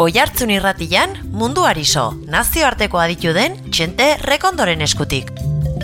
Oihartzun irratian, munduari so, nazioarteko aditu den Txente Rekondoren eskutik.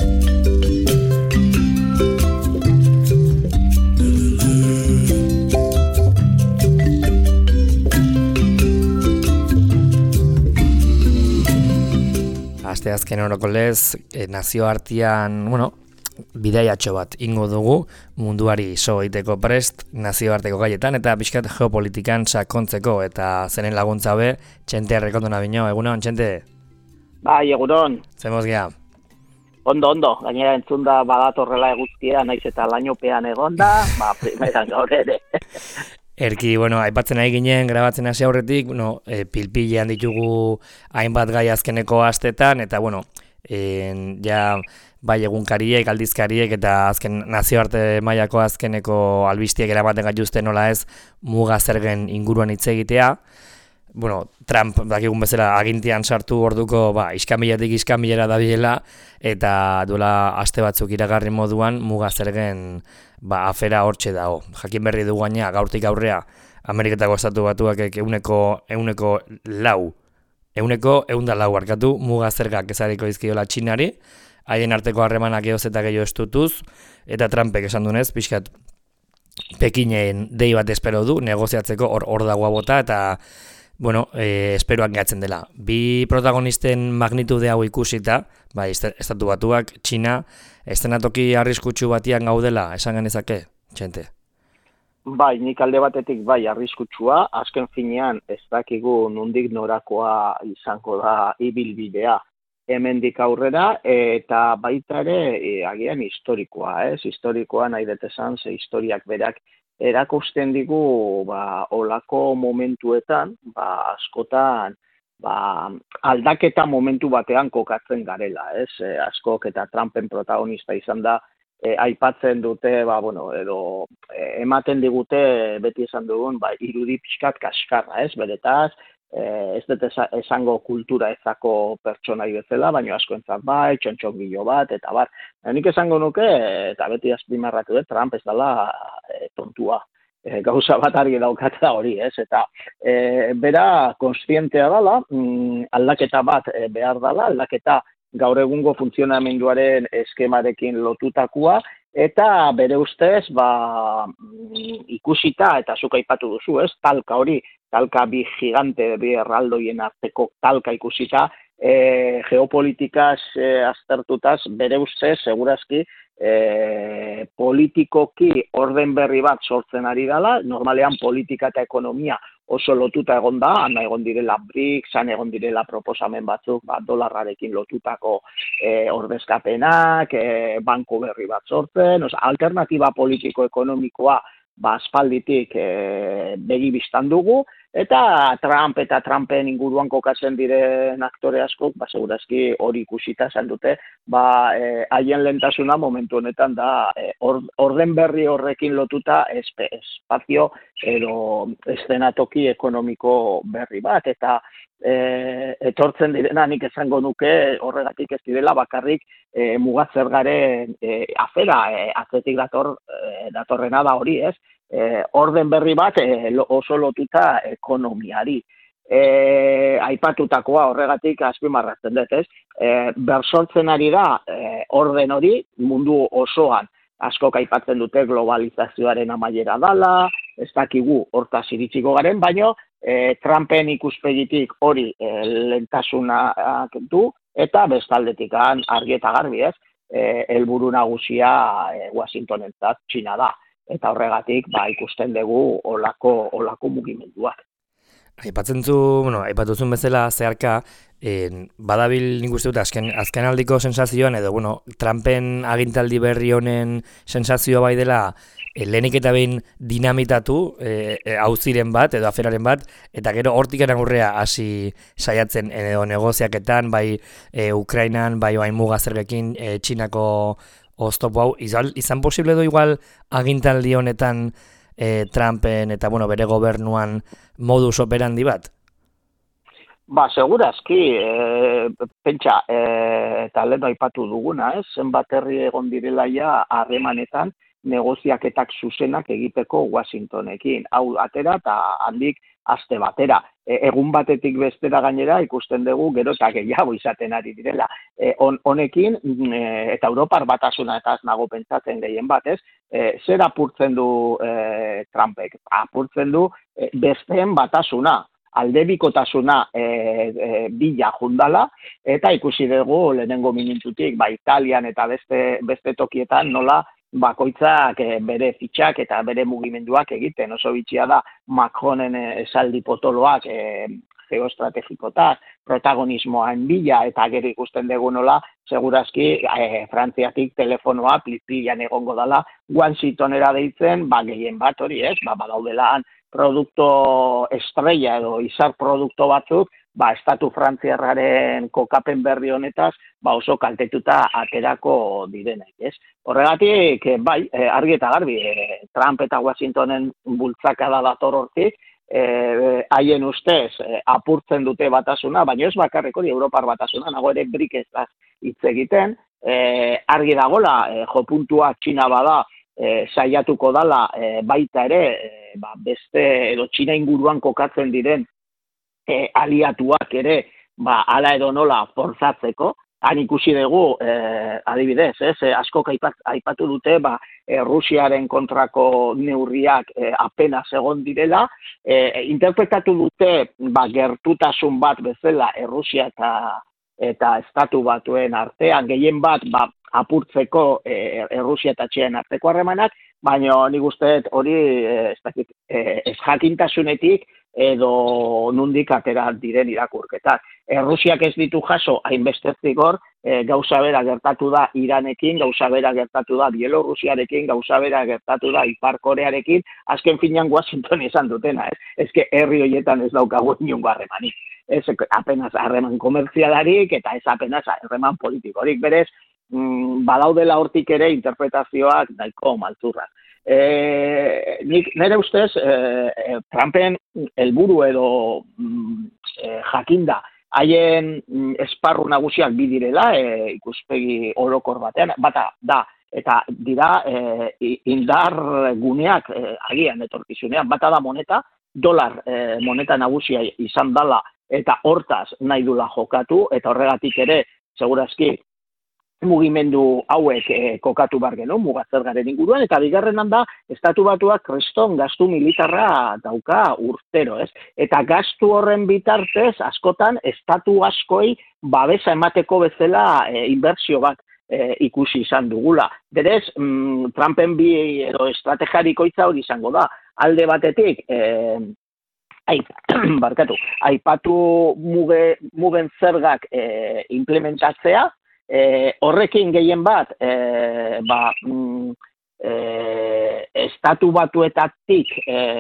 Asteazken oroko lez, nazioartean, bidaiatxo bat ingo dugu munduari so egiteko prest nazioarteko gaietan eta pixkat geopolitikan sakontzeko eta zenen laguntza be, Txente Rekondona bino, egunon, Txente? Bai, egunon. Zemoz geha? Ondo, gainera entzunda badatorrela eguzkia, naiz eta lainopean egonda, primeran gaur ere. Erki, aipatzen nahi ginen, grabatzen hasi aurretik, pilpilean ditugu hainbat gai azkeneko astetan, eta, ja, bai egunkariek, aldizkariek, eta azken nazioarte mailako azkeneko albistiek eramaten gaituzten nola ez, muga zergen inguruan hitz egitea. Trump, dakigun bezala, agintian sartu orduko, iskamiletik iskamilera dabilela, eta duela aste batzuk iragarri moduan, muga zergen afera hortxe dago. Jakin berri du gaina, gaurtik aurrea, Ameriketako Estatu Batuak euneko lau arkatu, muga zergak ezarriko izkiola Txinari, haien arteko harremanak eoz eta gehiago estutuz, eta Trumpek esan dunez, pixkat Pekinen dei bat espero du, negoziatzeko hor dagoa bota, eta esperoak gehatzen dela. Bi protagonisten magnitude hau ikusita, Estatu Batuak, Txina, estenatoki arriskutsu batian gaudela, esan genezake, Txente? Bai, nik alde batetik arriskutsua, azken finean ez dakigu nondik norakoa izango da ibilbidea hemendik aurrera, eta baita ere agian historikoa, historikoa nahi detezan, ze historiak berak erakusten digu olako momentuetan, askotan aldaketa momentu batean kokatzen garela, askok eta Trumpen protagonista izan da, aipatzen dute, edo ematen digute beti esan dugun, irudi pixkat kaskarra, beretaz, ez dut esango kultura ezako pertsonai bezala, baina askoentzat txontxongilo bat, eta bar. Nik esango nuke, eta beti azpimarratu dut, Trump ez dela tontua. Gauza bat argi daukatela hori, eta bera konstientea dela, aldaketa bat behar dela, aldaketa gaur egungo funtzionamenduaren eskemarekin lotutakoa, eta bere ustez, ikusita, eta zuk aipatu duzu, talka hori, talka bi gigante, bi erraldoien arteko talka ikusita, geopolitikaz aztertutaz, bere ustez, segurazki, politikoki orden berri bat sortzen ari dela, normalean politika eta ekonomia oso lotuta egon da, han egon direla BRICS, han egon direla proposamen batzuk, dolarrarekin lotutako ordezkapenak, banku berri bat sortzen, alternatiba politiko-ekonomikoa aspalditik begi bistan dugu, eta Trump eta Trumpen inguruan kokatzen diren aktore askok, segurazki hori ikusita esan dute, haien lehentasuna momentu honetan da orden berri horrekin lotuta espazio edo eszenatoki ekonomiko berri bat, eta etortzen direna nik esango nuke horregatik ez direla bakarrik mugatzergaren afera, atzetik datorrena da hori, orden berri bat oso lotuta ekonomiari. Aipatutakoa horregatik azpimarratzen dut, bersortzen ari da orden hori mundu osoan. Askok aipatzen dute globalizazioaren amaiera dala, ez dakigu hortaz iritsiko garen, baino Trumpen ikuspegitik hori lehentasunak du, eta bestaldetik argi eta garbi helburu nagusia Washingtonentzat Txina da. Eta horregatik ikusten dugu olako mugimenduak. Aipatuzun bezala zeharka, badabil nik uste dut azken aldiko sensazioan, edo Trumpen agintaldi berri honen sensazioa bai dela, lehenik eta behin dinamitatu auziren bat, edo aferaren bat, eta gero hortik aurrea hasi saiatzen edo negoziaketan, Ukrainan, hain muga zergekin, Txinako oztopo hau, izan posible edo igual agintaldi honetan Trumpen eta bere gobernuan modus operandi bat? Segurazki, pentsa, eta lehen aipatu duguna, zenbat herri egon direla ja harremanetan, negoziaketak zuzenak egiteko Washingtonekin. Hau atera eta handik aste batera. Egun batetik bestera gainera ikusten dugu gero eta gehiago izaten ari direla. Honekin, eta Europar Batasuna eta ez nago pentsatzen gehien bat, ez? Zer apurtzen du Trumpek? Apurtzen du besteen batasuna, aldebikotasuna bila jundala, eta ikusi dugu lehenengo minututik, Italian eta beste tokietan nola bakoitzak bere fitxak eta bere mugimenduak egiten. Oso bitxia da Macronen esaldi potoloak geoestrategikotak, protagonismoan bila, eta gero ikusten dugu nola, segurazki Frantziatik telefonoa pil-pilan egongo dela, Washingtonera deitzen, gehien bat hori, ez? Badaudela produkto estrella edo izar produkto batzuk, estatu frantziarraren kokapen berri honetaz, oso kaltetuta aterako direnak, ez? Horregatik, argi eta garbi, Trump eta Washingtonen bultzakada dator hortik, haien ustez apurtzen dute batasuna, baina ez bakarrik hori Europar Batasuna, nago ere BRIC ez hitz egiten, argi dagola, jopuntua Txina bada, saiatuko dala baita ere, beste edo Txina inguruan kokatzen diren aliatuak ere, ala edo nola forzatzeko. Han ikusi dugu, adibidez, askok aipatu dute, Rusiaren kontrako neurriak apenas egon direla, interpretatu dute, gertutasun bat bezala Errusia eta Estatu Batuen artean, gehien bat, apurtzeko Errusia eta Txinan arteko harremanak, baina nik uste hori ez jakintasunetik edo nundik atera diren irakurketak. Errusiak ez ditu jaso hainbeste zigor, gauza bera gertatu da Iranekin, gauza bera gertatu da Bielorrusiarekin, gauza bera gertatu da Ipar Korearekin, azken finean Washington izan dutena, ez? Ezke herri horietan ez daukagu inongo harremanik. Ez apenas harreman komertzialarik eta ez apenas harreman politikorik, berez, badaudela hortik ere interpretazioak nahiko maltzurrak. Nire ustez, Trumpen helburu edo jakinda haien esparru nagusiak bi direla, ikuspegi orokor batean, bata da, eta dira indar guneak agian etorkizunean, bata da moneta, dolar moneta nagusia izan dala, eta hortaz nahi dula jokatu, eta horregatik ere, segurazki, mugimendu hauek kokatu bar genuen, mugatzergaren inguruan, eta bigarrenan da, Estatu Batuak kriston gastu militarra dauka urtero, ez? Eta gastu horren bitartez, askotan, estatu askoi babesa emateko bezala inbertsio bat ikusi izan dugula. Berez, Trumpen bi edo estrategiarikoitza hori izango da. Alde batetik, aipatu mugen zergak implementatzea, horrekin gehien bat, Estatu Batuetatik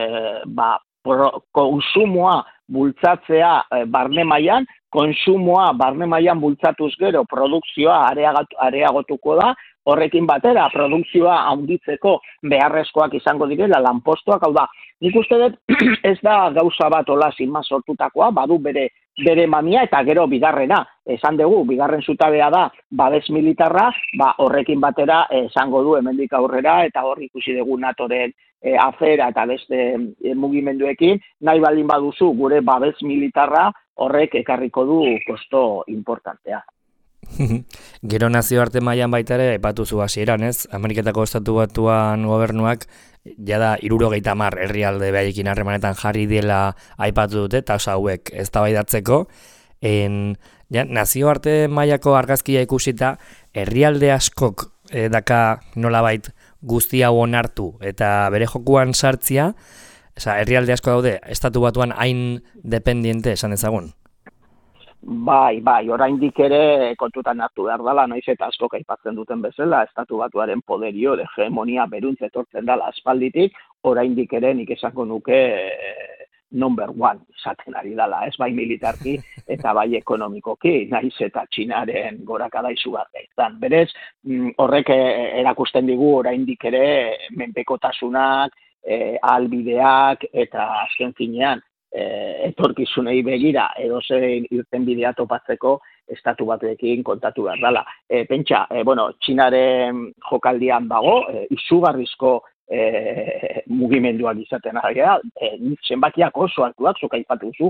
konsumoa bultzatzea barne mailan, konsumoa barne mailan bultzatuz gero produkzioa areagotuko da, horrekin batera produkzioa handitzeko beharrezkoak izango direla lanpostuak, hau da, nik uste dut ez da gauza bat hola zinma sortutakoa, badu bere mamia eta gero bigarrena, esan dugu, bigarren zutabea da babes militarra, horrekin batera esango du hemendik aurrera eta hor ikusi dugu NATOren afera eta beste mugimenduekin, nahi baldin baduzu gure babes militarra horrek ekarriko du kosto importantea. Gero nazioarte mailan baita ere, aipatu zu hasieran, ez? Ameriketako Estatu Batuan gobernuak jada 70 herrialde behaiekin harremanetan jarri diela aipatu dute, eta hauek eztabaidatzeko. Nazioarte mailako argazkia ikusita, herrialde askok daka nolabait guzti hau onartu eta bere jokuan sartzia, herrialde asko daude Estatu Batuan hain dependiente esan ezagun. Bai, oraindik ere kontutan hartu behar dela, noiz eta asko aipatzen duten bezala, Estatu Batuaren poderio, hegemonia beruntz etortzen dela aspalditik, oraindik ere nik esango nuke number one izaten ari dela, ez bai militarki eta bai ekonomikoki, naiz eta Txinaren gorakada izugarria izan. Berez, horrek erakusten digu oraindik ere menpekotasunak, ahalbideak eta azken finean etorkizunei begira edo zein irten bidea topatzeko estatu batuekin kontatu behar dela. Pentsa, Txinaren jokaldian dago, izugarrizko mugimenduak izaten ari da, zenbakiak oso altuak, zuk aipatu zu,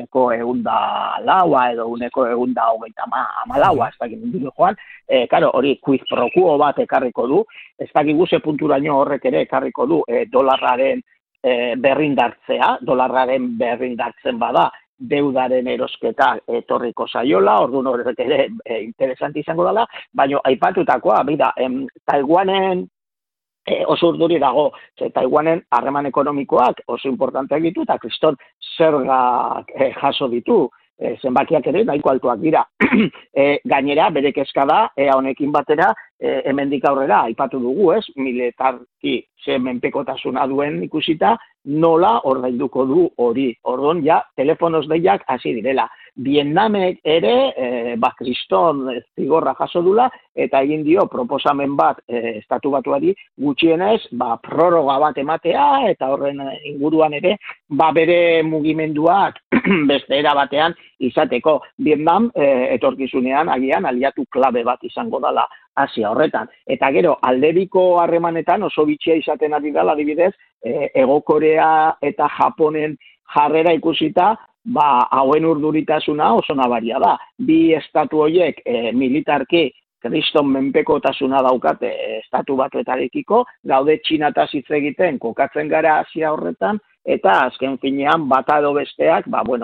104 edo 134 ez dakit mundu joan, hori quiz pro quo bat ekarriko du, ez dakit guze punturaino horrek ere ekarriko du dolarraren dolarraren berrindartzen bada, deudaren erosketa etorriko zaiola, orduan horrek ere interesanti izango dela, baina aipatutakoa, Taiwanen oso urduri dago, Taiwanen harreman ekonomikoak oso importanteak ditu, eta kriston zergak jaso ditu, zenbakiak ere nahiko altuak dira. Gainera, bere kezka da, honekin batera, hemendik aurrera, aipatu dugu, militarki menpekotasuna duen ikusita, nola ordainduko du hori. Orduan, telefonoz deiak hasi direla. Vietnamek ere, kriston zigorra jaso dula, eta egin dio proposamen bat estatu batuari gutxienez, proroga bat ematea, eta horren inguruan ere, bere mugimenduak beste era batean izateko. Vietnam etorkizunean agian aliatu klabe bat izango dela Asia horretan. Eta gero, aldebiko harremanetan oso bitxia izaten ari dela, adibidez, Hego Korea eta Japonen jarrera ikusita, hauen urduritasuna oso nabaria da. Bi estatu horiek militarki kriston menpekotasuna daukate estatu batuetarekiko, gaude Txinataz hitz egiten kokatzen gara Asia horretan, eta azken finean bata edo besteak,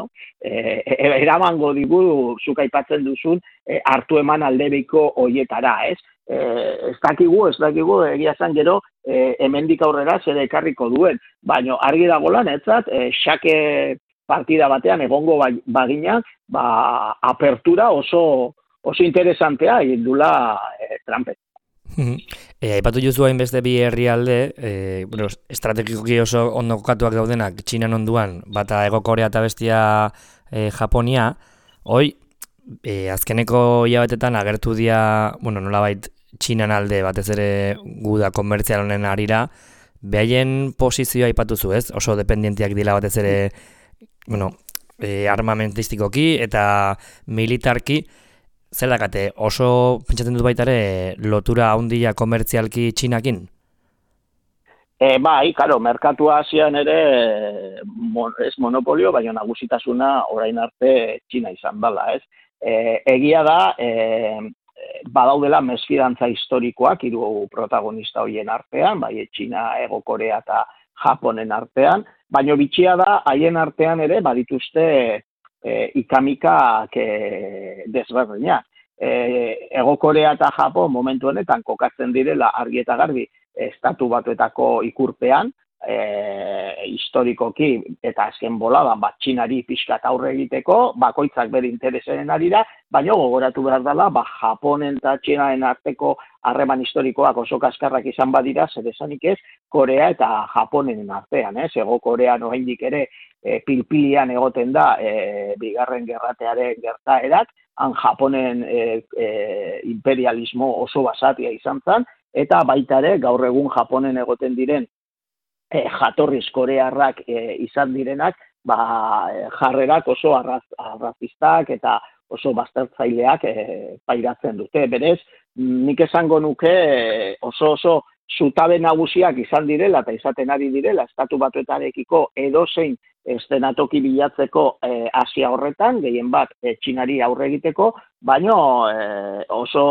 eramango digu zuk aipatzen duzun hartu eman aldebiko horietara, ez? Ez dakigu, egia esan gero, hemendik aurrera zer ekarriko duen, baina argi dagoela netzat, xake partida batean egongo bagina, apertura oso interesantea egin dula Trumpet. Aipatu juzu hainbeste bi herrialde, estrategikoki oso ondo kokatuak daudenak Txinan onduan, bata Hego Korea eta bestia Japonia, azkeneko hilabetetan agertu dira, nolabait Txinan alde batez ere guda komertzial honen arira, behaien posizioa aipatu zu, ez? Oso dependientiak dira batez ere, armamentistikoki eta militarki, zelakate, oso pentsatzen dut baita ere lotura handia komertzialki Txinakin? Merkatua Asian ere ez monopolio, baina nagusitasuna orain arte Txina izan dela, ez? Egia da, badaudela mesfidantza historikoak hiru protagonista horien artean, Txina, Hego Korea eta Japonen artean, baina bitxia da, haien artean ere badituzte ikamikak desberdinak. Hego Korea eta Japon momentu honetan kokatzen direla argi eta garbi estatu batuetako ikurpean, historikoki eta azken boladan Txinari pixkat aurre egiteko, bakoitzak bere interesaren arira, baina gogoratu behar dela, Japonen eta Txinaren arteko harreman historikoak oso kaskarrak izan badira, zer esanik ez, Korea eta Japonen artean, ez? Hego Korean oraindik ere pilpilian egoten da bigarren gerratearen gertaerak, han Japonen imperialismo oso basatia izan zen, eta baita ere gaur egun Japonen egoten diren jatorriz korearrak izan direnak, jarrerak oso arrazistak eta oso baztertzaileak pairatzen dute. Berez, nik esango nuke oso zutabe nagusiak izan direla eta izaten ari direla estatu batuetarekiko edozein eszenatoki bilatzeko Asia horretan, gehien bat Txinari aurre egiteko, baina oso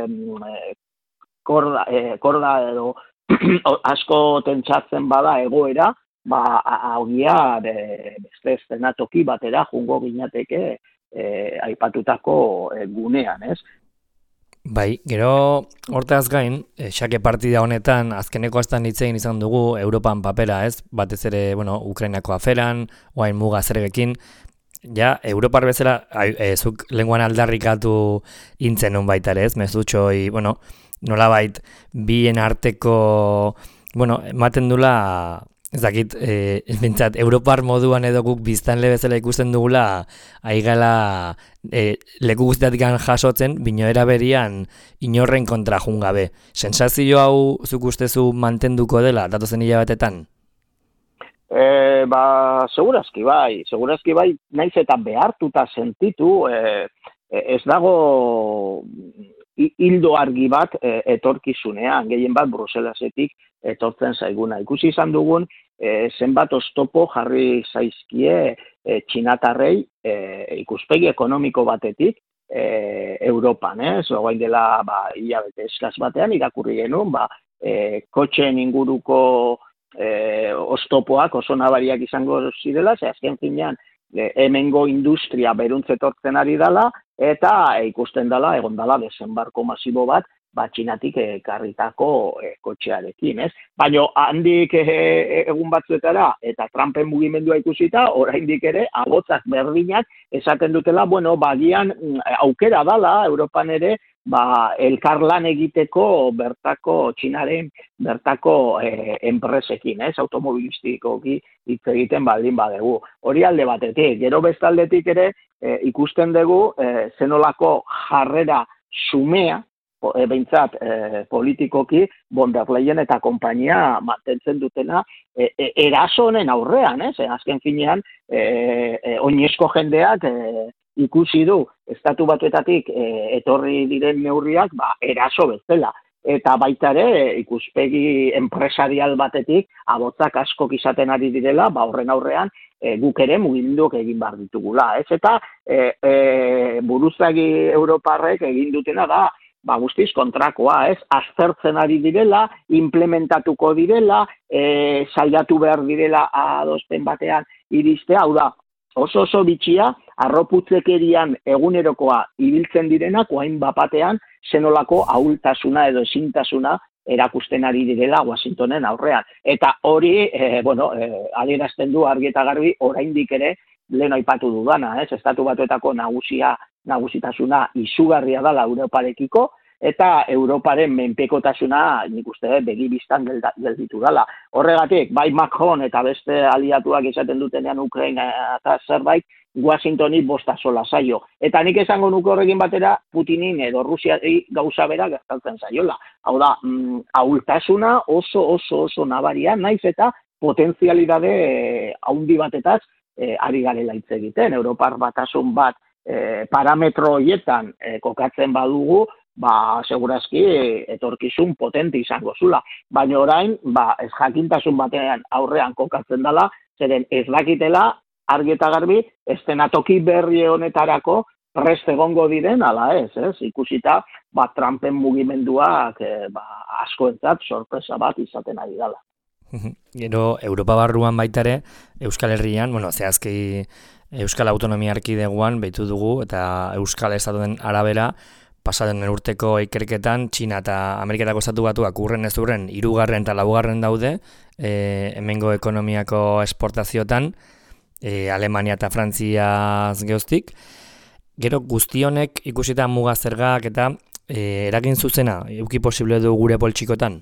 korda edo asko tentsatzen bada egoera, haugia beste eszenatoki batera jungo ginateke aipatutako gunean, ez? Bai, gero hortaz gain, xake partida honetan azkeneko astan hitzein izan dugu Europan papera, ez? Batez ere, Ukrainako aferan, oain muga zergekin, Europar bezala, zuk lenguan aldarrikatu intzen nun baita ere, ez? Mezutxoi, nolabait bien arteko, ematen dula, ez dakit, bintzat, Europar moduan edo guk biztanle bezala ikusten dugula, aigala leku guztiatik jasotzen, bino eraberian inorren kontra jungabe. Sensazio hau zuk ustezu mantenduko dela, datozen hilabetetan? Segurazki bai, naiz eta behartuta sentitu, ez dago hildo argi bat etorkizunean, gehien bat Bruselasetik etortzen zaiguna. Ikusi izan dugun, zenbat oztopo jarri zaizkie txinatarrei ikuspegi ekonomiko batetik Europan, Orain dela hilabete eskas batean irakurri genuen, kotxeen inguruko oztopoak oso nabariak izango zirela, azken finean hemengo industria beruntz etortzen ari dela, eta ikusten dela, egon dela desembarko masibo bat, Txinatik ekarritako kotxearekin, Baina handik egun batzuetara, eta Trumpen mugimendua ikusita, oraindik ere, agotzak berdinak esaten dutela, bagian aukera dala, Europan ere, elkarlan egiteko bertako Txinaren bertako enpresekin, automobilistikoki hitz egiten baldin badegu. Hori alde batetik, gero bestaldetik ere ikusten dugu zenolako jarrera xumea, behintzat politikoki von der Leyen eta konpainia mantentzen dutena eraso honen aurrean, azken finean oinezko jendeak ikusi du estatu batuetatik etorri diren neurriak eraso bezala. Eta baita ere ikuspegi enpresarial batetik abotzak askok izaten ari direla, horren aurrean guk ere mugimenduk egin behar ditugula. Eta buruzagi Europarrek egin dutena da, guztiz kontrakoa, aztertzen ari direla, implementatuko direla, saiatu behar direla adospen batean iristea, hau da, oso bitxia, arroputzekerian egunerokoa ibiltzen direnak, oain bapatean, zenolako ahultasuna edo ezintasuna erakusten ari direla Washingtonen aurrean. Eta hori, adierazten du argi eta garbi, oraindik ere, lehen aipatu dudana, estatu batuetako nagusitasuna izugarria dela Europarekiko, eta Europaren menpekotasuna nik uste begibistan gelditu dela. Horregatik, bai Macron eta beste aliatuak esaten dutenean Ukraina eta zerbait, Washingtoni bosta sola zaio. Eta nik esango nuke horrekin batera Putinin edo Rusiari gauza bera gertatzen zaiola. Hau da, ahultasuna oso nabaria, naiz eta potentzialidade haundi batetaz ari garela hitz egiten. Europar batasun bat parametro horietan kokatzen badugu, segurazki etorkizun potente izango zula. Baina orain, ez jakintasun batean aurrean kokatzen dela, zeren ez dakitela, argi eta garbi, estenatoki berri honetarako prest egongo diren, ala ez, ikusita, Trumpen mugimenduak askoentzat sorpresa bat izaten ari dela. Gero, Europa barruan baita ere, Euskal Herrian, zehazki Euskal Autonomia Erkidegoan behitu dugu, eta Euskal Estatuen arabera, pasaden urteko ikerketan, Txina eta Ameriketako Estatu Batuak urren ez urren, 3. eta 4. daude, hemengo ekonomiako esportaziotan, Alemania eta Frantziaz geoztik. Gero guztionek ikusita muga zergak eta eragin zuzena, euki posible du gure poltsikotan?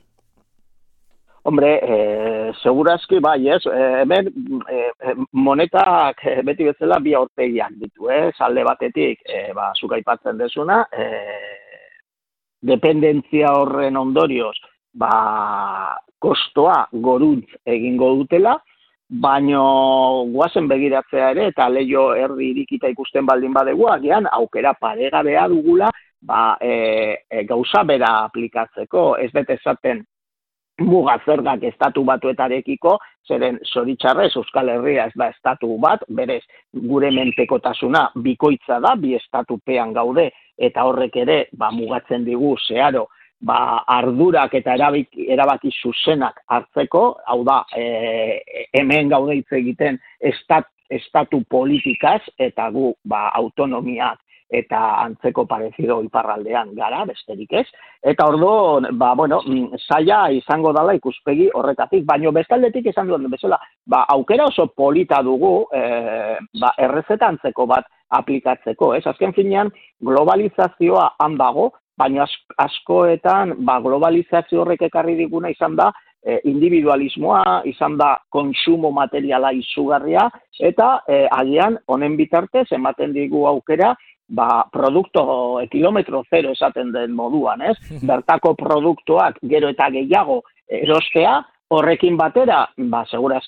Hombre, segurazki bai, hemen monetak beti bezala bi aurpegiak ditu, alde batetik, zuk aipatzen dezuna, dependentzia horren ondorioz, kostoa goruntz egingo dutela, baino guazen begiratzea ere, eta leio erdi irikita ikusten baldin badegu, agian aukera paregabea dugula, gauza bera aplikatzeko, ez dut esaten muga zergak estatu batuetarekiko, zeren zoritxarrez Euskal Herria ez da estatu bat, berez gure menpekotasuna bikoitza da, bi estatupean gaude, eta horrek ere mugatzen digu zeharo, ardurak eta erabaki zuzenak hartzeko, hau da, hemen gaude hitz egiten estatu politikaz, eta gu autonomiak eta antzeko parezido iparraldean gara, besterik ez. Eta orduan, zaila izango dela ikuspegi horretatik, baino bestaldetik esan duen bezala, aukera oso polita dugu, errezeta antzeko bat aplikatzeko, ez? Azken finean, globalizazioa handago, baina askoetan, globalizazio horrek ekarri diguna izan da, individualismoa, izan da kontsumo materiala izugarria, eta agian honen bitartez ematen digu aukera, produkto kilometro zero esaten den moduan, ez? Bertako produktuak gero eta gehiago erostea, horrekin batera, segurazki,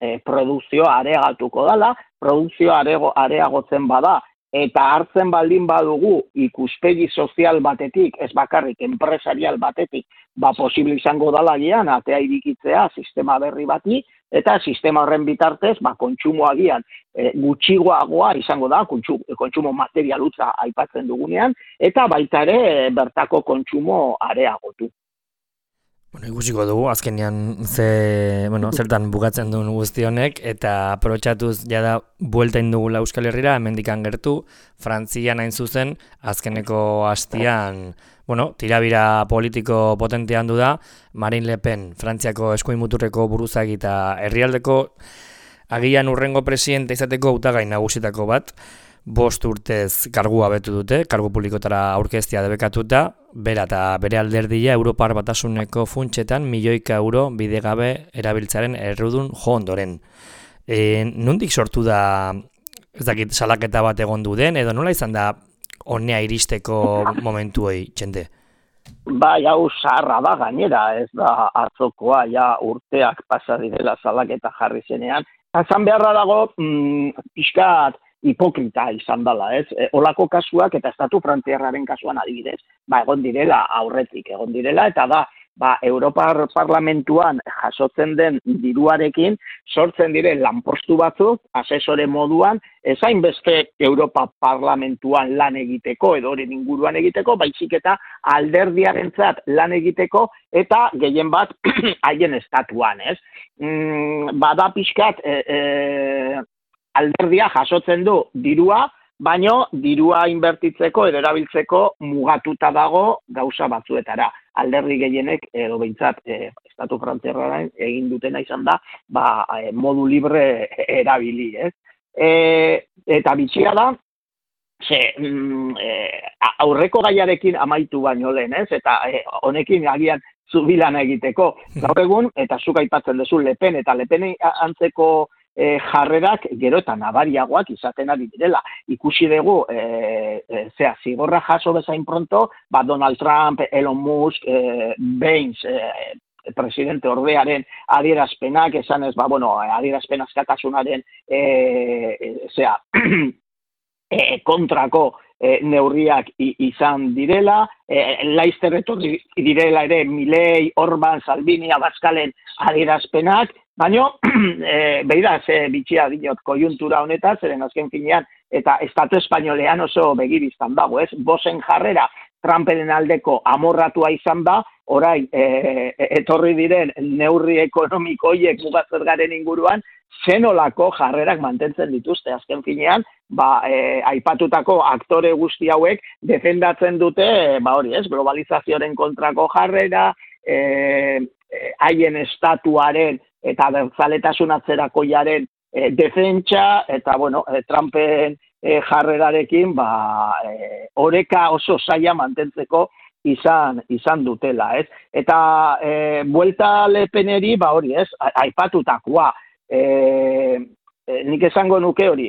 produkzioa areagatuko dala, produkzioa areagotzen bada, eta hartzen baldin badugu ikuspegi sozial batetik, ez bakarrik enpresarial batetik, posible izango dala gian, atea irikitzea sistema berri bati, eta sistema horren bitartez, kontsumoa gian gutxigoagoa izango da, kontsumo material hutsa aipatzen dugunean, eta baita ere bertako kontsumo areagotu. Bueno, ikusiko dugu, azkenean zertan bukatzen duen guzti honek, eta aprobetxatuz jada buelta indugula Euskal Herrira, hemendikan gertu, Frantzian hain zuzen, azkeneko hastian, tirabira politiko potentean du da, Marine Le Pen, Frantziako eskuin muturreko buruzagi eta herrialdeko agian urrengo presidente izateko hautagai nagusitako bat, 5 urtez kargua betu dute, kargu publikotara aurkeztia debekatuta, bera eta bere alderdia Europar Batasuneko funtsetan milioika euro bidegabe erabiltzaren errudun jo ondoren. Nondik sortu da, ez dakit, salaketa bat egon du den, edo nola izan da honea iristeko momentuei, txende? Hau zaharra da gainera, ez da atzokoa, urteak pasa direla salaketa jarri zenean. Zan beharra dago, pixkat, hipokrita izan dela, ez? Olako kasuak eta estatu frantziarraren kasuan adibidez, egon direla aurretik, eta da, Europar Parlamentuan jasotzen den diruarekin sortzen diren lanpostu batzuk, asesore moduan, ezain beste Europa Parlamentuan lan egiteko, edo horren inguruan egiteko, baizik eta alderdiarentzat lan egiteko, eta gehien bat haien estatuan, ez? Bada pixkat, alderdia jasotzen du dirua, baino dirua inbertitzeko edo erabiltzeko mugatuta dago gauza batzuetara. Alderdi gehienek edo behintzat estatu frantziarraren egin dutena izan da, modu libre erabili, ez? Eta bitxia da, aurreko gaiarekin amaitu baino lehen, ez? Eta honekin agian zubilana egiteko gaur egun, eta zuk aipatzen duzu Le Pen, eta Le Pen antzeko jarrerak gero eta nabariagoak izaten ari direla. Ikusi dugu, zigorra jaso bezain pronto, Donald Trump, Elon Musk, Baines, presidente ordearen adierazpenak, esanez, adierazpen askatasunaren kontrako neurriak izan direla, Laster etorri direla ere Milei, Orban, Salvini, Abascalen adierazpenak, baina, beira, bitxia diot kojuntura honetaz, zeren azken finean, eta estatu espainolean oso begiriztan dago, ez? Bosen jarrera Trumpenen aldeko amorratua izan da, orain etorri diren neurri ekonomiko horiek mugatzergaren inguruan, zenolako jarrerak mantentzen dituzte. Azken finean, aipatutako aktore guzti hauek defendatzen dute, globalizazioaren kontrako jarrera, haien estatuaren eta bertzaletasun atzerakoiaren defentsa, eta, Trumpen jarrerarekin, oreka oso zaila mantentzeko izan dutela, ez? Eta buelta Le Peneri, aipatutakoa, nik esango nuke hori,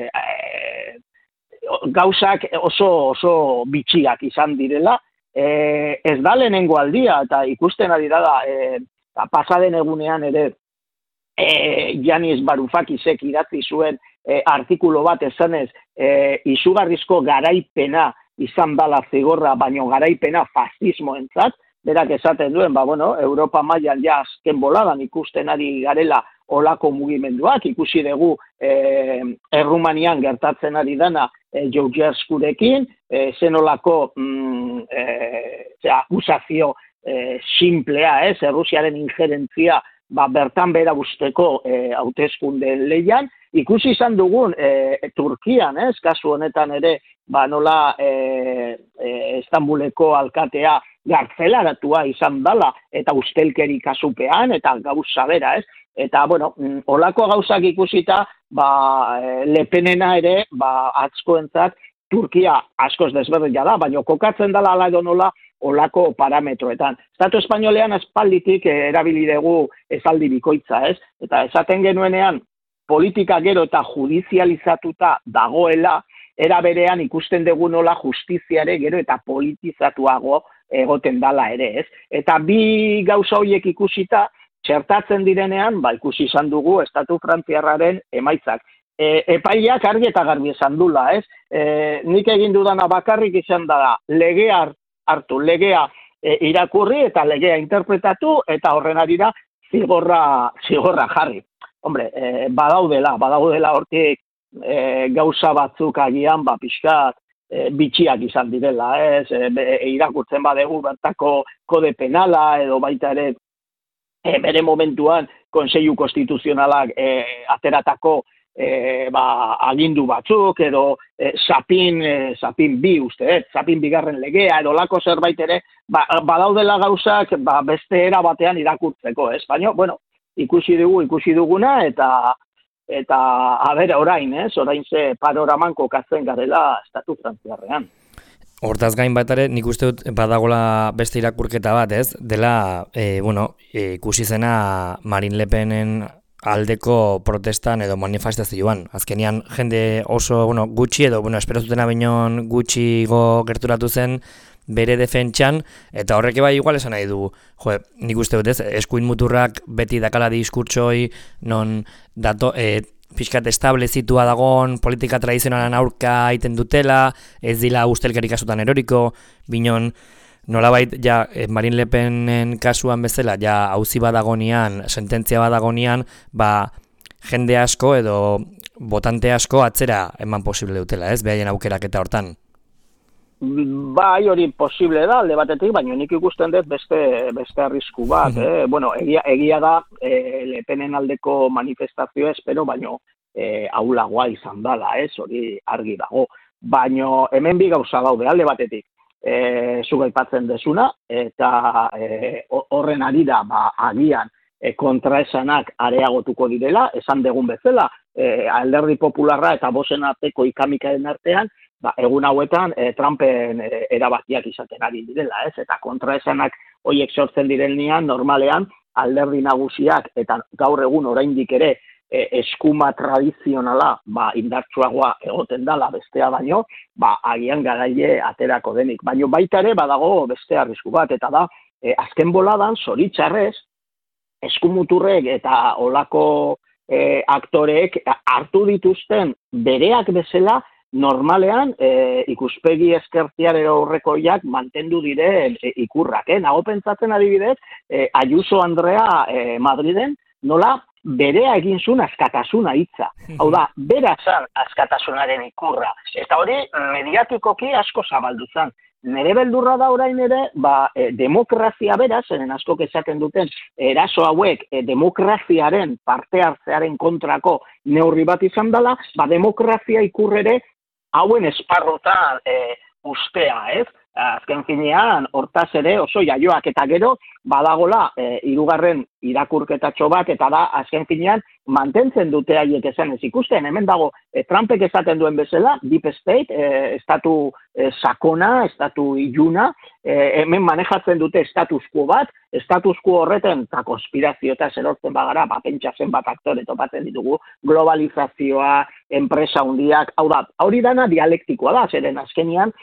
gauzak oso bitxiak izan direla, ez da lehenengo aldia, eta ikusten ari da, pasaden egunean ere, Yanis Varoufakisek idatzi zuen artikulu bat esanez, izugarrizko garaipena izan dala zigorra, baino garaipena fascismoentzat, berak esaten duen, Europa mailan azken boladan ikusten ari garela olako mugimenduak, ikusi dugu Errumanian gertatzen ari dana Ceausescurekin, zenolako akusazio simplea, Errusiaren injerentzia bertan bera usteko hauteskunde leian, ikusi izan dugun Turkian, kasu honetan ere, nola Istanbuleko alkatea gartzelaratua izan dala, eta ustelkeri kasupean, eta gauza bera, Eta, olako gauzak ikusita, Le Penena ere, atzkoentzat, Turkia askoz desberdina da, baina kokatzen dela ala edo nola olako parametroetan. Estatu espainolean aspalditik erabili dugu esaldi bikoitza, Eta esaten genuenean, politika gero eta judizializatuta dagoela, era berean ikusten dugu nola justiziare gero eta politizatuago egoten dala ere, Eta bi gauza horiek ikusita, txertatzen direnean, ikusi izan dugu estatu frantziarraren emaitzak. Epaileak argi eta garbi esan dula, ez? Nik egin dudana bakarrik izan da legea hartu, legea irakurri eta legea interpretatu eta horren arira zigorra jarri. Hombre, badaudela hortik gauza batzuk agian, pixkat, bitxiak izan direla, ez? Irakurtzen badegu bertako kode penala edo baita ere bere momentuan Kontseilu Konstituzionalak ateratako agindu batzuk edo Sapin bi uste, Sapin bigarren legea edo lako zerbait ere badaudela gauzak beste era batean irakurtzeko, ez? Baina, bueno, ikusi duguna eta orain ze panoraman kokatzen garela estatu frantziarrean. Hortaz gain bat ere, nik uste dut badagola beste irakurketa bat, ez? Dela, ikusi zena Marine Le Penen aldeko protestan edo manifestazioan. Azkenian jende oso gutxi edo espero zutena bainon gutxigo gerturatu zen bere defentsan, eta horrek bai igual esan nahi du, nik uste dut ez, eskuin muturrak beti dakala diskurtsoi non pixkat establezitua dagon politika tradizionalan aurka egiten dutela, ez dila ustelkerik kasutan eroriko, binon nolabait ja Marine Le Penen kasuan bezala ja auzi badagonian, sententzia badagonian, jende asko edo botante asko atzera eman posible dutela, ez, behaien aukeraketa hortan. Bai, hori posible da, alde batetik, baina nik ikusten dut beste arrisku bat. Bueno, egia da, Le Penen aldeko manifestazioa espero, baina aulagoa izan dala, hori argi dago. Baina hemen bi gauza daude, alde batetik, zuk aipatzen dezuna, eta horren arira, agian, kontraesanak areagotuko direla, esan degun bezala, Alderdi Popularra eta Voxen arteko ikamikaren artean, egun hauetan Trumpen erabakiak izaten ari direla, ez? Eta kontraesanak horiek sortzen direnean, normalean, alderdi nagusiak eta gaur egun oraindik ere eskuma tradizionala indartsuagoa egoten dala bestea baino, agian garaile aterako denik. Baina baita ere badago beste arrisku bat, eta da, azken boladan, zoritxarrez, eskumuturrek eta olako aktoreek hartu dituzten bereak bezala, normalean ikuspegi ezkertiar aurrekoiak mantendu diren ikurrak. Nago pentsatzen adibidez, Ayuso Andrea Madriden nola berea egin zuen askatasuna hitza. Hau da, bera zan askatasunaren ikurra. Eta hori mediatikoki asko zabaldu zen. Nere beldurra da orain ere, demokrazia bera, zeren askok esaten duten eraso hauek demokraziaren parte hartzearen kontrako neurri bat izan dela, demokrazia ikurrere hauen esparrotan ustea, ez? Azken finean, hortaz ere oso jaioak eta gero, badagola hirugarren irakurketatxo bat, eta da, azken finean, mantentzen dute haiek esan ez ikusten. Hemen dago, Trumpek esaten duen bezala, Deep State, estatu sakona, estatu iluna, hemen manejatzen dute status quo bat, status quo horreten, eta konspirazio eta zerortzen bagara, pentsa zenbat aktore topatzen ditugu, globalizazioa, enpresa hundiak, hau da, hori dana dialektikoa da, zeren azkenian,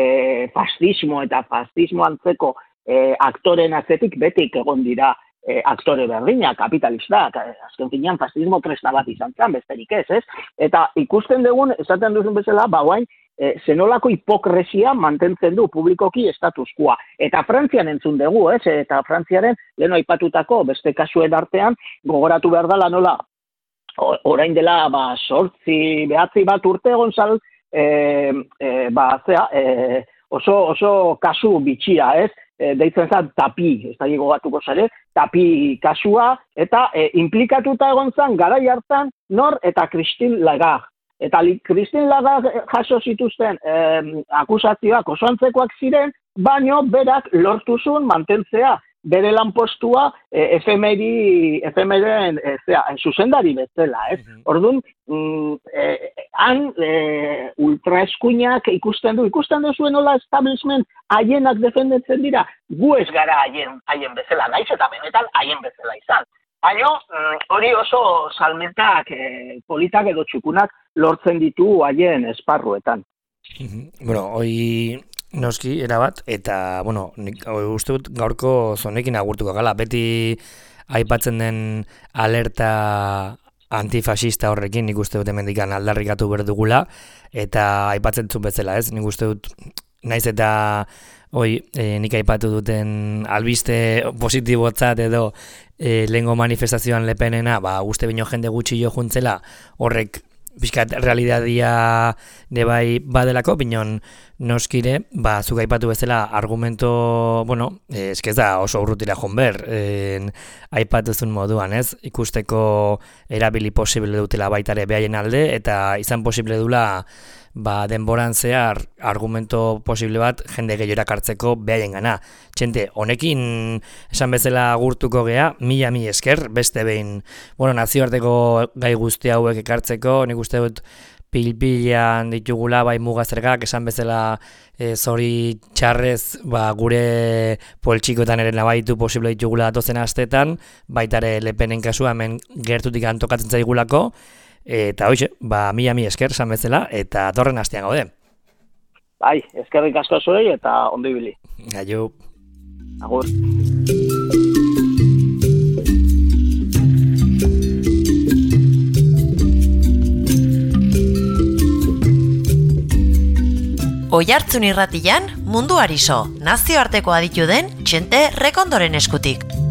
fascismo eta fascismo antzeko aktoren atzetik betik egon dira aktore berdina, kapitalistak, azken finean fascismo tresna bat izan zen, besterik ez? Eta ikusten dugun, esaten duzun bezala, guain, zenolako hipokresia mantentzen du publikoki status quoa. Eta Frantzian entzun dugu, eta Frantziaren lehen aipatutako beste kasuen artean, gogoratu behar dela nola, orain dela 8-9 bat urte egon zal, oso kasu bitxia, ez? Deitzen zen Tapi, ez da gogatuko zare, Tapi kasua, eta implikatuta egon zen garai hartan nor eta Christine Lagarde. Eta Christine Lagarde jaso zituzten akusazioak oso antzekoak ziren, baino berak lortu zuen mantentzea bere lanpostua efemeren zuzendari bezala, ez? Orduan, han ultraeskuinak ikusten zuen nola establishment haienak defendetzen dira, gu ez gara haien bezala, naiz eta benetan haien bezala izan. Baina hori oso salmentak politak edo txukunak lortzen ditu haien esparruetan. Bueno, hoi noski erabat, eta, nik uste dut gaurko zonekin agurtuko gala, beti aipatzen den alerta antifasista horrekin, nik uste dut hemendikan aldarrikatu behar dugula, eta aipatzen zuen bezala, ez? Nik uste dut, naiz eta nik aipatu duten albiste positibotzat edo lehengo manifestazioan lepenena, uste bino jende gutxi jo juntzela, horrek pixkat realidadia nebai badelako, binon noskire, zuk aipatu bezala argumento, eskez da oso urrutira jonber, aipatuzun moduan, ez? Ikusteko erabili posible dutela baitare behaien alde, eta izan posible dula denboran zehar argumento posible bat jende gehiago erakartzeko behaien gana. Txente, honekin esan bezala gurtuko gea, mila esker, beste behin, nazioarteko gai guzti hauek ekartzeko, nik uste dut pil-pilean ditugula bai mugazergak, esan bezala zori txarrez gure poltsikoetan ere nabaitu posible ditugula datozen astetan, baitare Lepenen kasua hemen gertutik antokatzen zaigulako, eta hoxe, mila esker esan bezala, eta torren astean gaude. Bai, eskerrik asko zuei eta ondo ibili. Aio. Agur. Oihartzun irratian, Mundu Ariso, nazioarteko aditu den Txente Rekondoren eskutik.